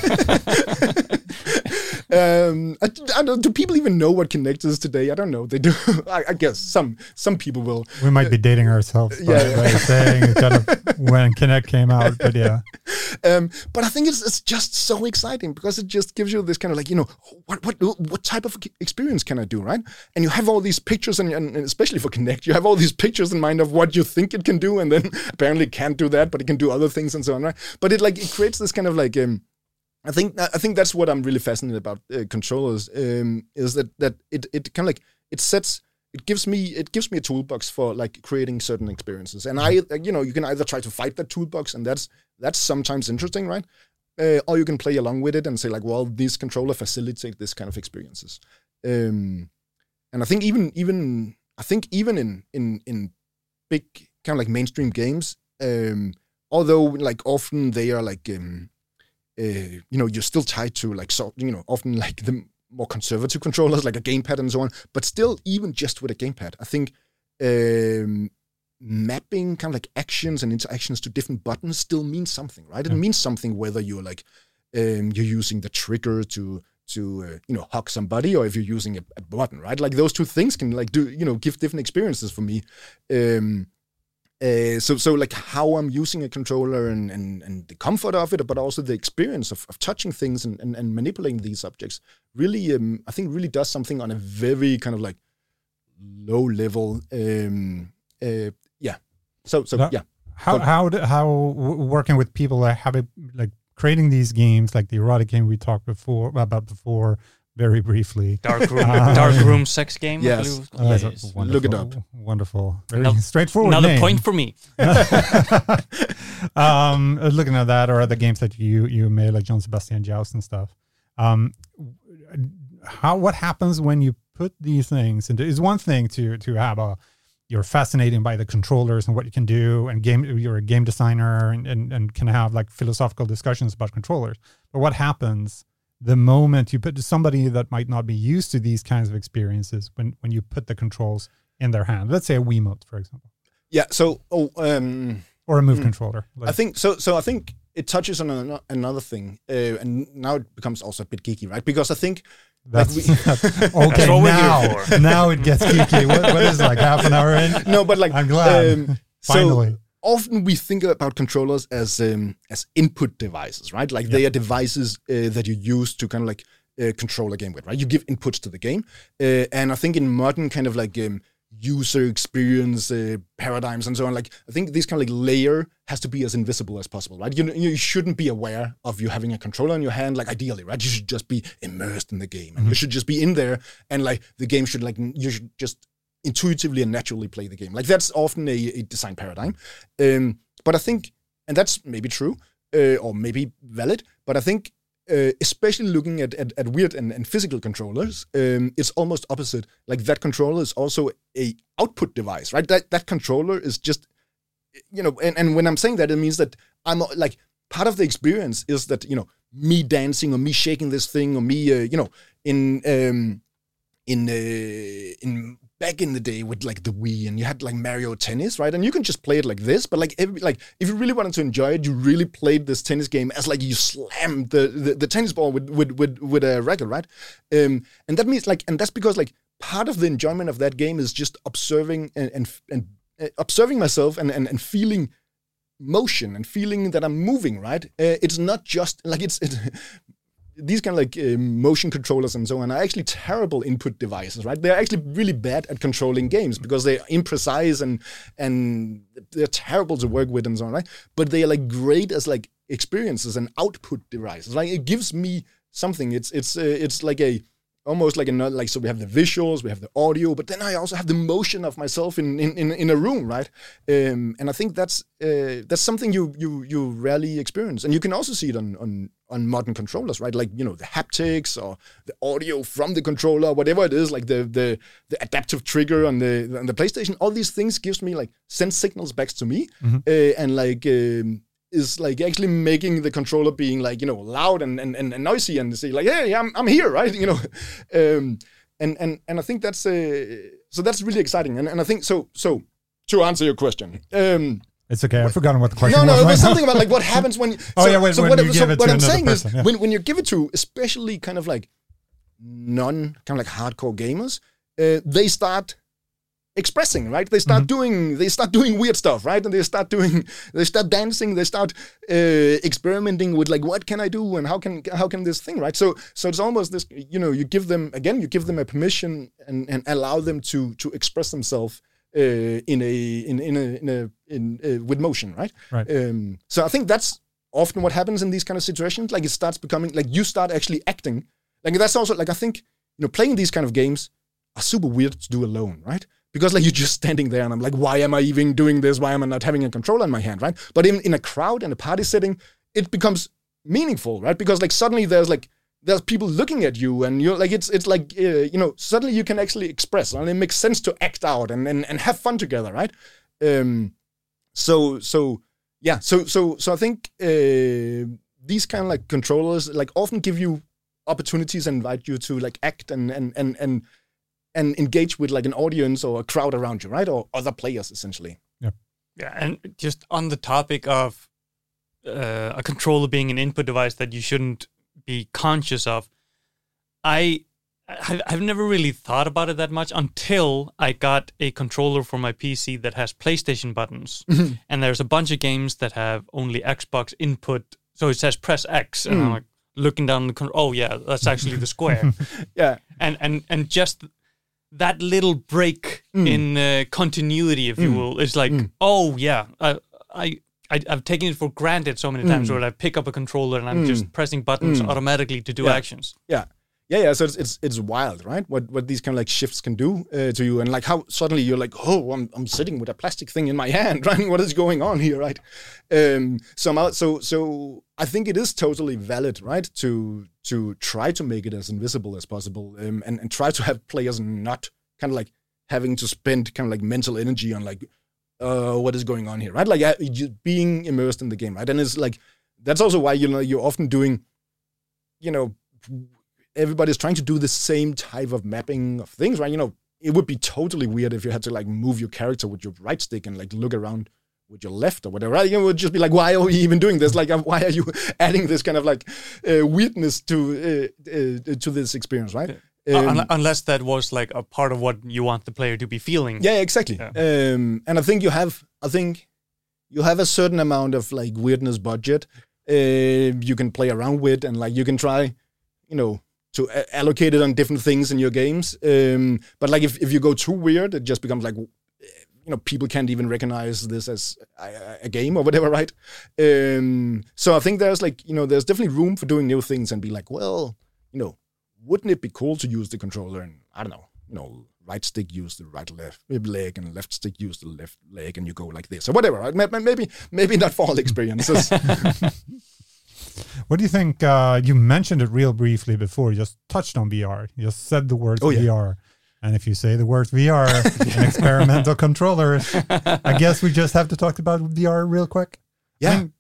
um, I, I don't, do people even know what Kinect is today? I don't know. They do. I, I guess some some people will. We might be dating ourselves by, yeah, yeah. by saying kind of when Kinect came out, but yeah. Um, but I think it's it's just so exciting because it just gives you this kind of like you know what what what type of experience can I do, right? And you have all these pictures, and, and especially for Kinect, you have all these pictures in mind of what you think it can do, and then apparently it can't do that, but it can do other things and so on, right? But it like it creates this kind of like um, I think I think that's what I'm really fascinated about uh, controllers um, is that that it it kind of like it sets. It gives me it gives me a toolbox for like creating certain experiences, and I you know you can either try to fight that toolbox, and that's that's sometimes interesting, right? Uh, or you can play along with it and say like, well, this controller facilitates this kind of experiences, um, and I think even even I think even in in in big kind of like mainstream games, um, although like often they are like um, uh, you know you're still tied to like so you know often like the more conservative controllers like a gamepad and so on, but still even just with a gamepad, I think um, mapping kind of like actions and interactions to different buttons still means something, right? It yeah. means something whether you're like um, you're using the trigger to to uh, you know hug somebody, or if you're using a, a button, right? Like those two things can like do you know give different experiences for me. Um, Uh, so, so like how I'm using a controller and, and, and the comfort of it, but also the experience of, of touching things and, and, and manipulating these objects really, um, I think really does something on a very kind of like low level. Um, uh, yeah. So, so that, yeah. How, how, how working with people that have a, like creating these games, like the erotic game we talked before about before, very briefly. Dark room, Uh, dark room sex game. I Yes. believe it was Uh, called. that's Yes. wonderful, Look it up. Wonderful. Very Another- straightforward Another name. point for me. um, looking at that, or other games that you you made, like John Sebastian Joust and stuff. Um, how what happens when you put these things into? Is one thing to to have a you're fascinated by the controllers and what you can do, and game you're a game designer and, and and can have like philosophical discussions about controllers. But what happens the moment you put to somebody that might not be used to these kinds of experiences when when you put the controls in their hand? Let's say a Wiimote, for example, Yeah. So, oh, um, or a Move Mm. controller. Like, I think so. So I think it touches on an, another thing, uh, and now it becomes also a bit geeky, right? Because I think That's, like we- that's okay. what we're now, here for. now it gets geeky. What, what is it, like half an hour in? no, but like I'm glad. Um, Finally. So often we think about controllers as um, as input devices, right? Like they are devices uh, that you use to kind of like uh, control a game with, right? You give inputs to the game, uh, and I think in modern kind of like um, user experience uh, paradigms and so on, like I think this kind of like layer has to be as invisible as possible, right? You you shouldn't be aware of you having a controller in your hand, like ideally, right? You should just be immersed in the game, and Mm-hmm. you should just be in there, and like the game should like you should just intuitively and naturally play the game. Like that's often a, a design paradigm. Um, but I think, and that's maybe true, uh, or maybe valid, but I think uh, especially looking at, at, at weird and, and physical controllers, um, it's almost opposite. Like that controller is also a output device, right? That that controller is just, you know, and, and when I'm saying that, it means that I'm like, part of the experience is that, you know, me dancing or me shaking this thing or me, uh, you know, in, um, in, uh, in, back in the day with like the Wii, and you had like Mario Tennis, right? And you can just play it like this, but like every, like if you really wanted to enjoy it, you really played this tennis game as like you slam the, the, the tennis ball with with with with a racket, right? Um, and that means like, and that's because like part of the enjoyment of that game is just observing and and, and uh, observing myself and, and and feeling motion and feeling that I'm moving, right? Uh, it's not just like it's. It, these kind of like uh, motion controllers and so on are actually terrible input devices, right? They're actually really bad at controlling games because they're imprecise and and they're terrible to work with and so on, right? But they are like great as like experiences and output devices. Like it gives me something. It's it's uh, it's like a almost like another like so we have the visuals, we have the audio, but then I also have the motion of myself in in in, in a room, right? Um, and I think that's uh, that's something you you you rarely experience, and you can also see it on on on modern controllers, right? Like, you know, the haptics or the audio from the controller, whatever it is, like the the the adaptive trigger on the on the PlayStation. All these things gives me like send signals back to me, Mm-hmm. uh, and like. Um, is like actually making the controller being like, you know, loud and and, and noisy and say like, hey, I'm I'm here, right? You know, um, and and and I think that's uh, so that's really exciting. And and I think so so to answer your question, um, It's okay. I've forgotten what the question no, was. no, it was right something about like what happens when. Oh, so, yeah, when- so when what, you so give it what to I'm another saying person, is yeah. when when you give it to especially kind of like non kind of like hardcore gamers, uh, they start expressing, right? They start Mm-hmm. doing they start doing weird stuff, right? And they start doing they start dancing, they start uh, experimenting with like what can I do and how can how can this thing, right? So so it's almost this, you know, you give them again, you give them a permission and, and allow them to to express themselves uh, in a in in a in a in uh, with motion, right? Right. Um, so I think that's often what happens in these kind of situations. Like it starts becoming like you start actually acting. Like that's also like I think, you know, playing these kind of games are super weird to do alone, right? Because like you're just standing there and I'm like, why am I even doing this? Why am I not having a controller in my hand, right? But in, in a crowd and a party setting, it becomes meaningful, right? Because like suddenly there's like there's people looking at you and you're like it's it's like uh, you know, suddenly you can actually express and it makes sense to act out and and, and have fun together, right? Um, so so yeah, so so so I think uh, these kind of like controllers like often give you opportunities and invite you to like act and and and and and engage with like an audience or a crowd around you, right? Or other players, essentially. Yeah, and just on the topic of uh, a controller being an input device that you shouldn't be conscious of, I I've I've never really thought about it that much until I got a controller for my P C that has PlayStation buttons, and there's a bunch of games that have only Xbox input, so it says press X, and I'm like looking down the con- oh yeah, that's actually the square, Yeah. and and and just that little break Mm. in uh, continuity, if you will, is like, oh yeah, I, I I, I've taken it for granted so many times Mm. where I pick up a controller and I'm Mm. just pressing buttons Mm. automatically to do Yeah. actions. Yeah. Yeah, yeah. So it's it's, it's wild, right? What what these kind of like shifts can do uh, to you, and like how suddenly you're like, oh, I'm I'm sitting with a plastic thing in my hand, right? What is going on here, right? Um, so I'm out, so so I think it is totally valid, right? To to try to make it as invisible as possible, um, and and try to have players not kind of like having to spend kind of like mental energy on like, uh, what is going on here, right? Like uh, just being immersed in the game, right? And it's like that's also why you know you're often doing, you know. Everybody's trying to do the same type of mapping of things, right? You know, it would be totally weird if you had to like move your character with your right stick and like look around with your left or whatever, right? You would just be like, why are we even doing this? Like, uh, why are you adding this kind of like uh, weirdness to uh, uh, to this experience, right? Uh, Um, un- unless that was like a part of what you want the player to be feeling. Yeah, exactly. Yeah. Um, and I think you have, I think you have a certain amount of like weirdness budget uh, you can play around with, and like you can try, you know, to a- allocate it on different things in your games. Um, but like if, if you go too weird, it just becomes like, you know, people can't even recognize this as a, a game or whatever, right? Um, so I think there's like, you know, there's definitely room for doing new things and be like, well, you know, wouldn't it be cool to use the controller and, I don't know, you know, right stick use the right left leg and left stick use the left leg and you go like this or whatever, right? Maybe, maybe not for all experiences. What do you think? Uh, you mentioned it real briefly before. You just touched on V R. You just said the words Oh, yeah. V R. And if you say the words V R and experimental controllers, I guess we just have to talk about V R real quick. Yeah. I mean,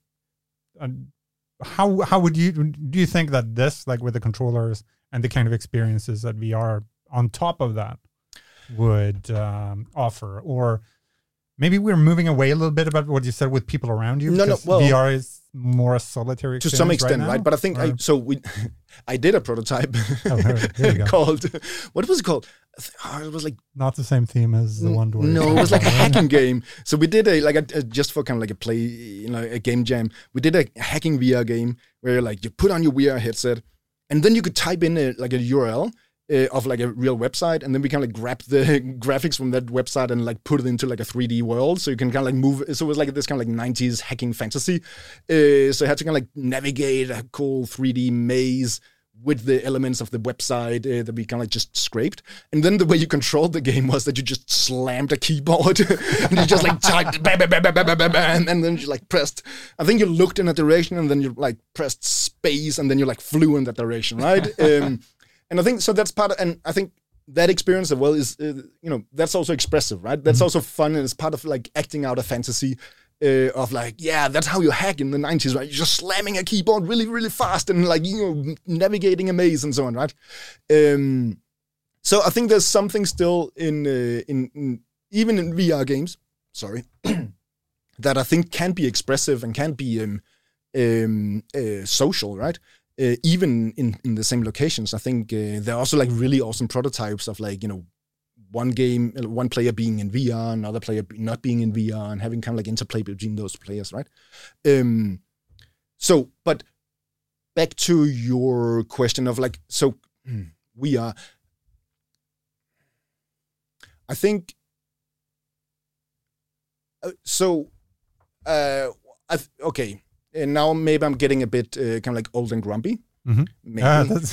uh, how how would you do you think that this, like with the controllers and the kind of experiences that V R on top of that would um, offer, or maybe we're moving away a little bit about what you said with people around you? No, no, because well, V R is more a solitary to experience some extent, right? right? now? But I think I, Or- so. We, I did a prototype Oh, here- here we go. called what was it called? Oh, it was like not the same theme as the one. where no, you it was like a talked about, hacking game. So we did a like a, a just for kind of like a play, you know, a game jam. We did a hacking V R game where like you put on your V R headset, and then you could type in a, like a U R L. Uh, of like a real website, and then we kind of like grab the graphics from that website and like put it into like a three D world, so you can kind of like move. So it was like this kind of like nineties hacking fantasy. Uh, so you had to kind of like navigate a cool three D maze with the elements of the website uh, that we kind of like just scraped. And then the way you controlled the game was that you just slammed a keyboard and you just like typed bam, bam, bam, bam, bam, bam, bam, and then you like pressed. I think you looked in a direction and then you like pressed space and then you like flew in that direction, right? Um, And I think so. That's part of, and I think that experience as well is, uh, you know, that's also expressive, right? That's also fun, and it's part of like acting out a fantasy uh, of like, yeah, that's how you hack in the nineties, right? You're just slamming a keyboard really, really fast and like, you know, navigating a maze and so on, right? Um, so I think there's something still in, uh, in, in even in V R games, sorry, that I think can be expressive and can be um, um, uh, social, right? Uh, even in, in the same locations. I think uh, there are also like really awesome prototypes of like, you know, one game, one player being in V R, another player not being in V R, and having kind of like interplay between those players, right? Um, so, but back to your question of like, so we are, I think, uh, so, uh, I th- okay, and now maybe I'm getting a bit uh, kind of like old and grumpy. Mhm. Maybe. Ah, that's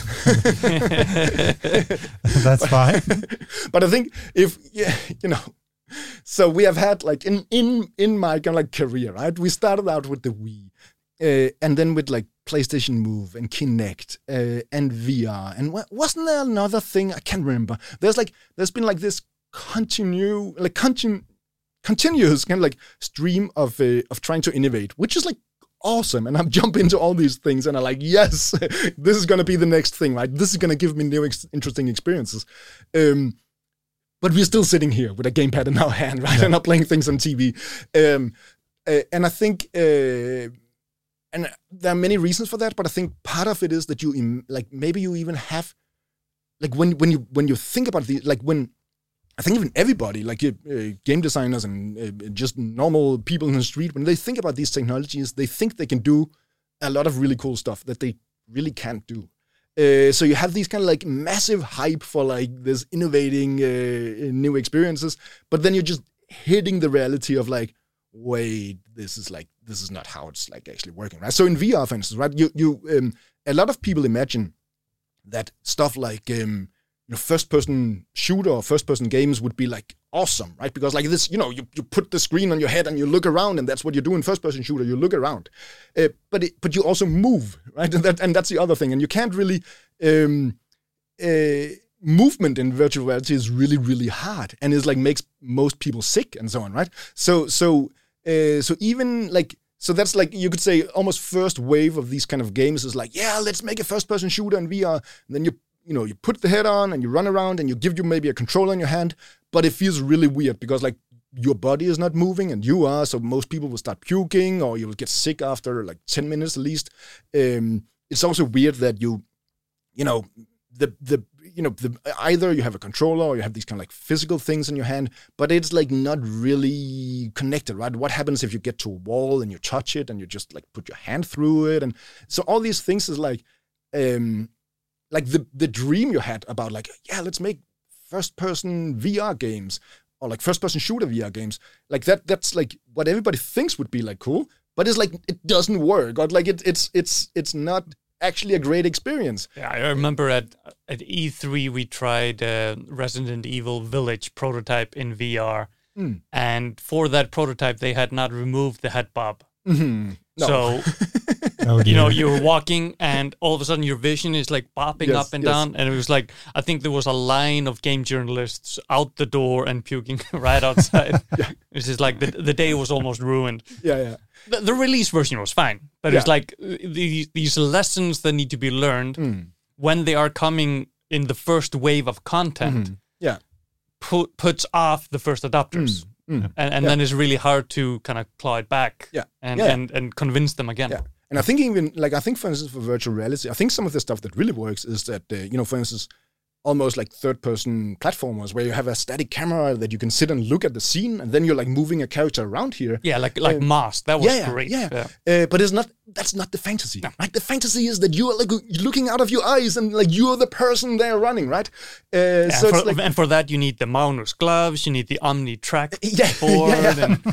that's fine. But I think if, yeah, you know, so we have had like in in in my kind of like career, right? We started out with the Wii, uh, and then with like PlayStation Move and Kinect uh, and V R, and wa- wasn't there another thing I can't remember? There's like there's been like this continue like continu- continuous kind of like stream of uh, of trying to innovate, which is like awesome. And I'm jumping into all these things and I'm like, yes, this is going to be the next thing, right? This is going to give me new ex- interesting experiences. Um, but we're still sitting here with a gamepad in our hand, right? Yeah. And not playing things on T V. Um, uh, and I think, uh, and there are many reasons for that, but I think part of it is that you, Im- like, maybe you even have, like, when when you when you think about the, like, when, I think even everybody, like uh, game designers and uh, just normal people in the street, when they think about these technologies, they think they can do a lot of really cool stuff that they really can't do. Uh, so you have these kind of like massive hype for like this innovating uh, new experiences, but then you're just hitting the reality of like, wait, this is like this is not how it's like actually working, right? So in V R, for instance, right, you you um, a lot of people imagine that stuff like um, you know, first-person shooter or first-person games would be like awesome, right? Because like this, you know, you, you put the screen on your head and you look around, and that's what you do in first-person shooter. You look around, uh, but it, but you also move, right? And that and that's the other thing. And you can't really um, uh, movement in virtual reality is really really hard, and is like makes most people sick and so on, right? So so uh, so even like. So that's like, you could say, almost first wave of these kind of games is like, yeah, let's make a first-person shooter in V R. And then you, you know, you put the head on and you run around and you give you maybe a controller in your hand, but it feels really weird because like your body is not moving and you are. So most people will start puking or you will get sick after like ten minutes at least. Um, it's also weird that you, you know, the the you know the either you have a controller or you have these kind of like physical things in your hand, but it's like not really connected, right? What happens if you get to a wall and you touch it and you just like put your hand through it? And so all these things is like um like the the dream you had about like, yeah, let's make first person V R games or like first person shooter V R games, like that that's like what everybody thinks would be like cool, but it's like it doesn't work, or like it, it's it's it's not actually a great experience. Yeah, I remember at at E three we tried uh, Resident Evil Village prototype in V R, mm. and for that prototype they had not removed the head bob. Mm-hmm. No. So oh, you know, you're walking and all of a sudden your vision is like bopping yes, up and yes. down, and it was like, I think there was a line of game journalists out the door and puking right outside. yeah. It was just like the the day was almost ruined. Yeah, yeah. The, the release version was fine, but yeah. it's like these these lessons that need to be learned mm. when they are coming in the first wave of content. Mm. Yeah, put, puts off the first adopters, mm. Mm. and, and yeah. then it's really hard to kind of claw it back. Yeah, and yeah. and and convince them again. Yeah, and I think even like I think for instance for virtual reality, I think some of the stuff that really works is that uh, you know, for instance, almost like third-person platformers where you have a static camera that you can sit and look at the scene, and then you're like moving a character around here. Yeah, like like um, Mars. That was yeah, great. Yeah, yeah. Uh, but it's not. That's not the fantasy. No. Right? The fantasy is that you are like looking out of your eyes and like you're the person there running, right? Uh, yeah, so for, it's like, and for that you need the Maunus gloves, you need the Omni track yeah, board. Yeah, yeah. And,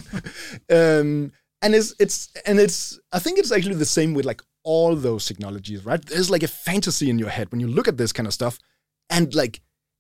um, and it's it's and it's. I think it's actually the same with like all those technologies, right? There's like a fantasy in your head when you look at this kind of stuff, and like.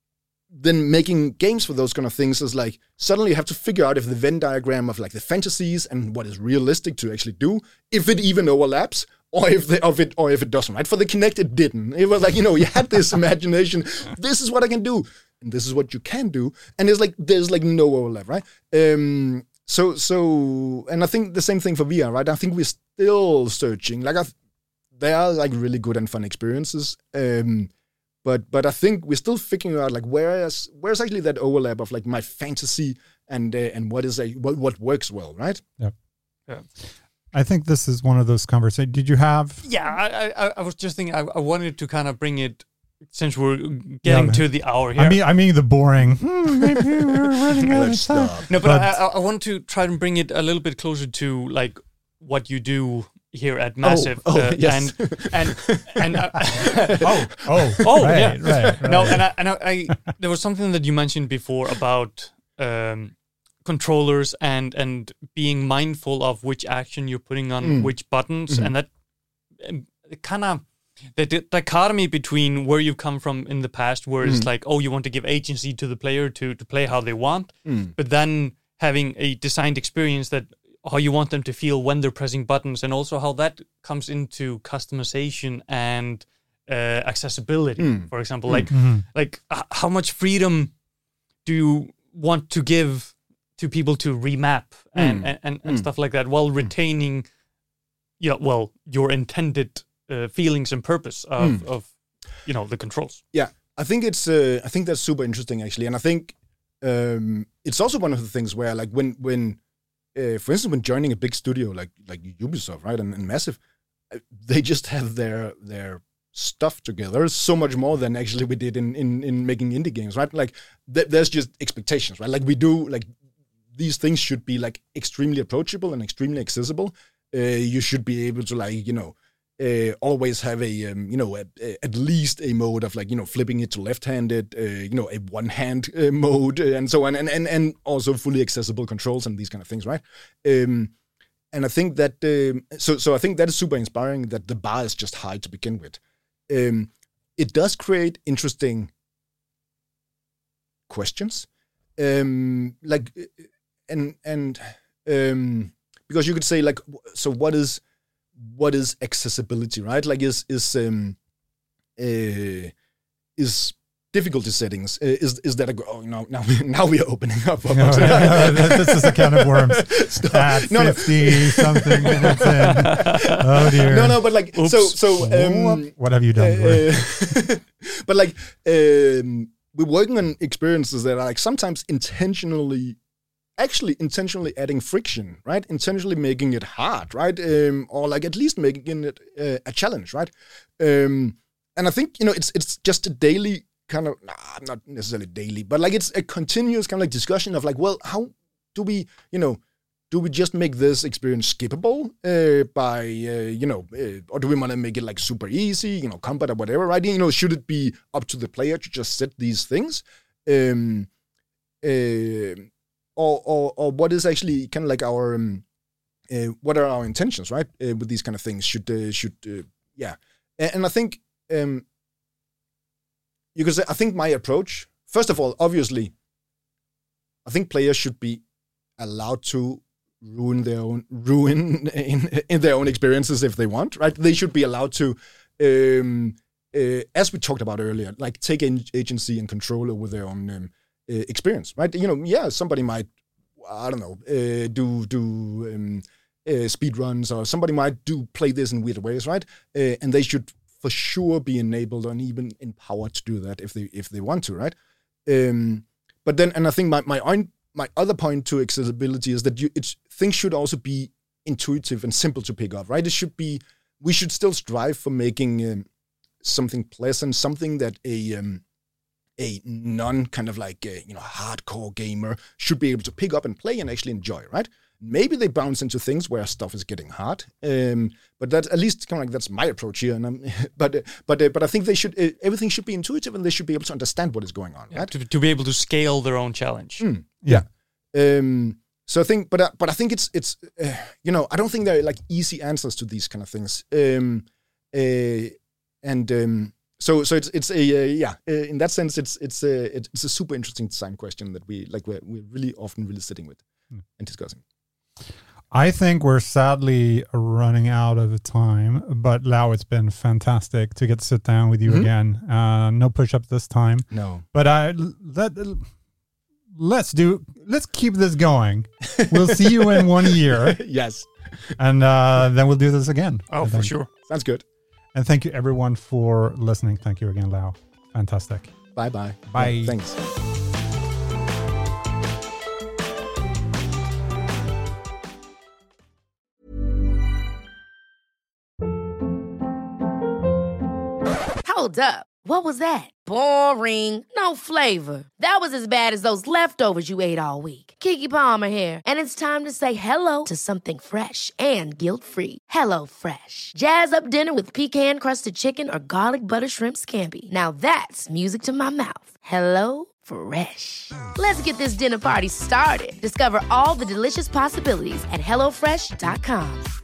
Then making games for those kind of things is like suddenly you have to figure out if the Venn diagram of like the fantasies and what is realistic to actually do, if it even overlaps, or if the, of it or if it doesn't. Right? For the Kinect, it didn't. It was like, you know, you had this imagination. This is what I can do, and this is what you can do, and it's like there's like no overlap, right? Um. So so, and I think the same thing for V R, right? I think we're still searching. Like, I, they are like really good and fun experiences. Um. But but I think we're still figuring out like where is where's actually that overlap of like my fantasy and uh, and what is a what, what works well, right? Yeah, yeah. I think this is one of those conversations. Did you have? Yeah, I I, I was just thinking I, I wanted to kind of bring it, since we're getting yeah, to the hour here. I mean I mean the boring. hmm, maybe we're running out of time. No, but, but I, I want to try and bring it a little bit closer to like what you do here at Massive. Oh, oh uh, yes. And, and, and, uh, oh, oh, oh, right, yeah. Right, right. No, and, I, and I, I, there was something that you mentioned before about um, controllers and, and being mindful of which action you're putting on mm. which buttons. Mm-hmm. And that um, kind of, the di- dichotomy between where you've come from in the past, where mm. it's like, oh, you want to give agency to the player to, to play how they want, mm. but then having a designed experience that how you want them to feel when they're pressing buttons, and also how that comes into customization and uh, accessibility. Mm. For example, like mm-hmm. like uh, how much freedom do you want to give to people to remap and mm. and, and, and mm. stuff like that, while retaining, you know, well, your intended uh, feelings and purpose of, mm. of you know, the controls. Yeah, I think it's uh, I think that's super interesting actually, and I think um, it's also one of the things where like when when Uh, for instance, when joining a big studio like like Ubisoft, right, and, and Massive, uh, they just have their their stuff together so much more than actually we did in in, in making indie games, right? Like th- there's just expectations, right? Like we do, like these things should be like extremely approachable and extremely accessible. Uh, you should be able to like you know uh, always have a um, you know a, a, at least a mode of like you know flipping it to left-handed, uh, you know a one-hand uh, mode uh, and so on, and and and also fully accessible controls and these kind of things, right? Um, and I think that um, so so I think that is super inspiring. That the bar is just high to begin with. Um, it does create interesting questions, um, like and and um, because you could say like, so what is what is accessibility, right? Like is is um, uh, is difficulty settings uh, is is that a oh no now we, now we are opening up no, no, this is a can of worms. At no, fifty no. something minutes in. Oh dear. No, no, but like Oops. so so um, what have you done? Uh, but like um, we're working on experiences that are like sometimes intentionally, actually intentionally adding friction, right? Intentionally making it hard, right? Um, or like at least making it uh, a challenge, right? Um, and I think you know it's it's just a daily. Kind of, nah, not necessarily daily, but like it's a continuous kind of like discussion of like, well, how do we, you know, do we just make this experience skippable uh, by, uh, you know, uh, or do we want to make it like super easy, you know, combat or whatever, right? You know, should it be up to the player to just set these things? Um, uh, or, or, or what is actually kind of like our, um, uh, what are our intentions, right? Uh, with these kind of things should, uh, should, uh, yeah. And, and I think, um, You could say, I think my approach, first of all, obviously, I think players should be allowed to ruin their own ruin in, in their own experiences if they want, right? They should be allowed to, um, uh, as we talked about earlier, like take agency and control over their own um, uh, experience, right? You know, yeah, somebody might, I don't know, uh, do do um, uh, speed runs, or somebody might do play this in weird ways, right? Uh, and they should for sure be enabled and even empowered to do that if they if they want to, right? Um, but then, and I think my my own, my other point to accessibility is that you, it's things should also be intuitive and simple to pick up, right? It should be, we should still strive for making um, something pleasant, something that a um, a non kind of like a, you know hardcore gamer should be able to pick up and play and actually enjoy, right? Maybe they bounce into things where stuff is getting hard, um, but that at least kind of like that's my approach here. And I'm, but uh, but uh, but I think they should uh, everything should be intuitive and they should be able to understand what is going on, yeah, right? To, to be able to scale their own challenge. Mm, yeah. Um, so I think, but uh, but I think it's it's uh, you know I don't think there are like easy answers to these kind of things. Um, uh, and um, so so it's it's a uh, yeah uh, in that sense it's it's a it's a super interesting design question that we like we're we're really often really sitting with mm. and discussing. I think we're sadly running out of time, but Lau, it's been fantastic to get to sit down with you mm-hmm. again. Uh, no push-ups this time. No. But I let let's do let's keep this going. We'll see you in one year. Yes. And uh, then we'll do this again. Oh, for sure. Sounds good. And thank you everyone for listening. Thank you again, Lau. Fantastic. Bye-bye. Bye. Yeah, thanks. Hold up. What was that? Boring. No flavor. That was as bad as those leftovers you ate all week. Keke Palmer here, and it's time to say hello to something fresh and guilt-free. Hello Fresh. Jazz up dinner with pecan-crusted chicken or garlic butter shrimp scampi. Now that's music to my mouth. Hello Fresh. Let's get this dinner party started. Discover all the delicious possibilities at hello fresh dot com.